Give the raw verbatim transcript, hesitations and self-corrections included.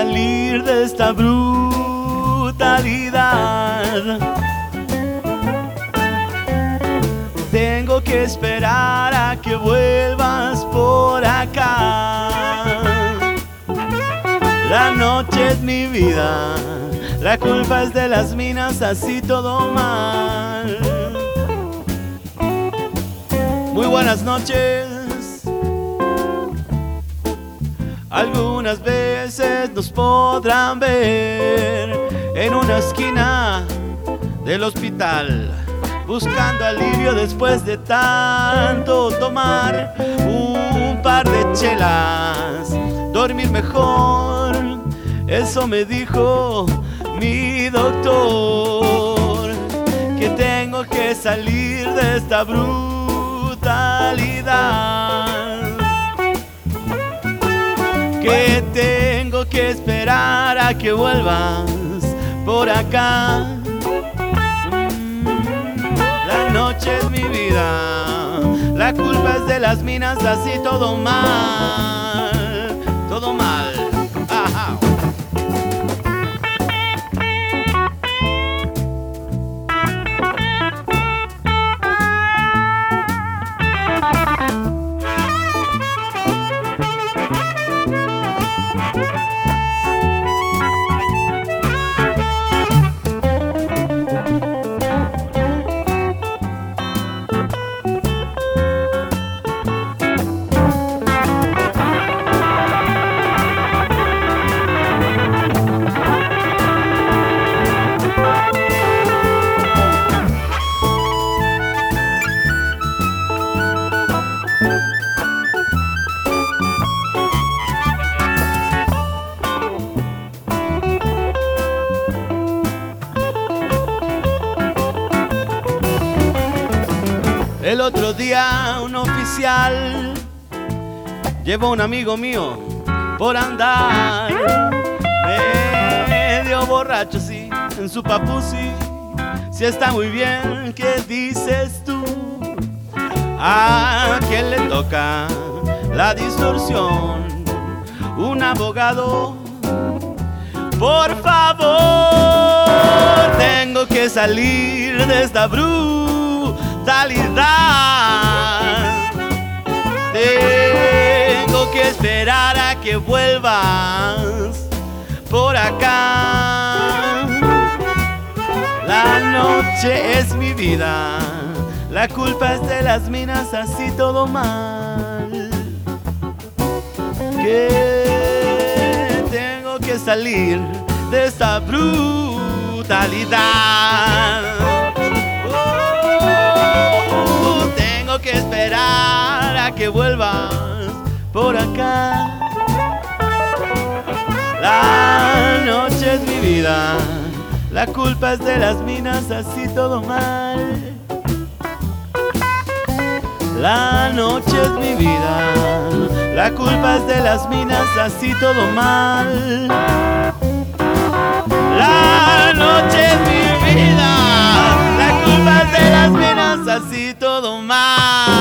salir de esta brutalidad. Tengo que esperar a que vuelvas por acá. La noche es mi vida, la culpa es de las minas, así todo mal. Muy buenas noches. Algunas veces nos podrán ver en una esquina del hospital, buscando alivio después de tanto tomar un par de chelas, dormir mejor, eso me dijo mi doctor, que tengo que salir de esta brutalidad, que tengo que esperar a que vuelvas por acá. La noche es mi vida, la culpa es de las minas, así todo mal, todo mal. Ajá. El otro día un oficial llevó a un amigo mío por andar medio borracho, sí, en su papusi. Si está muy bien, ¿qué dices tú? ¿A quién le toca la distorsión? Un abogado, por favor, tengo que salir de esta brutalidad. Tengo que esperar a que vuelvas por acá. La noche es mi vida, la culpa es de las minas, así todo mal. Que tengo que salir de esta brutalidad. Que esperar a que vuelvas por acá. La noche es mi vida, la culpa es de las minas, así todo mal. La noche es mi vida, la culpa es de las minas, así todo mal. La noche es mi vida, la culpa es de las minas, así todo mal.